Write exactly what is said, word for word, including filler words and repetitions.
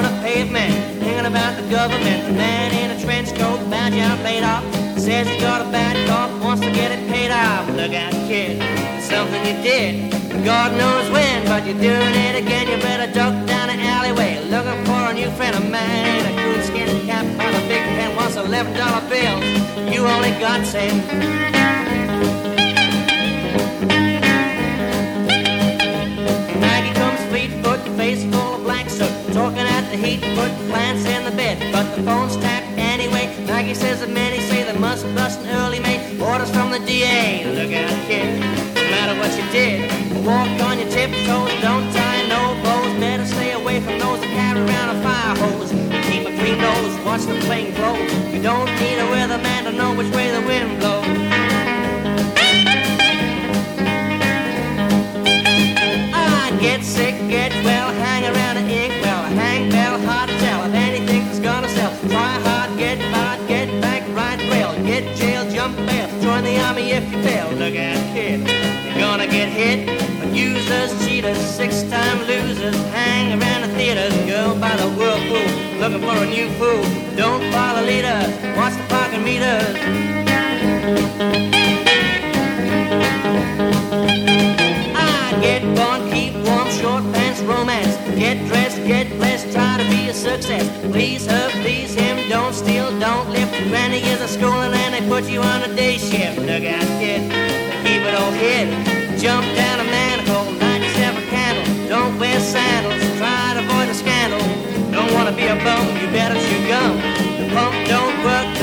on a pavement, thinking about the government. The man in a trench coat, badge out paid off, says he got a bad cough, wants to get it paid off. Look out, kid, it's something you did, God knows when, but you're doing it again. You better duck down an alleyway, looking for a new friend of mine. A coonskin cap by the big pen wants eleven dollar bills. You only got ten. Maggie comes fleet foot, face full of black soot, talking at the heat, put plants in the bed, but the phone's tapped anyway. Maggie says that many say they must bust an early May. Orders from the D A. Look out, kid, no matter what you did, walk on your tiptoes, don't tie no bows. Better stay away from those that carry around a fire hose. Keep a clean nose, watch the plane blow. You don't need a weatherman to know which way the wind blows. I get sick, get well, hang around an inkwell, hang bell, hard to tell if anything's gonna sell. Try hard, get fired, get back, right rail, get jail, jump bail, join the army if you fail. Look out, kid, you're gonna get hit. Users, cheaters, six-time losers, hang around the theaters, go by the whirlpool, looking for a new fool. Don't follow leaders, watch the parking meters. I get born, keep warm, short pants, romance. Get dressed, get blessed, try to be a success. Please her, please him, don't steal, don't lift. Granny is a schooling and they put you on a day shift. Look out, kid, they keep it all hid. Jump down a manhole, light yourself a candle. Don't wear sandals, try to avoid a scandal. Don't want to be a bum, you better chew gum. The pump don't work,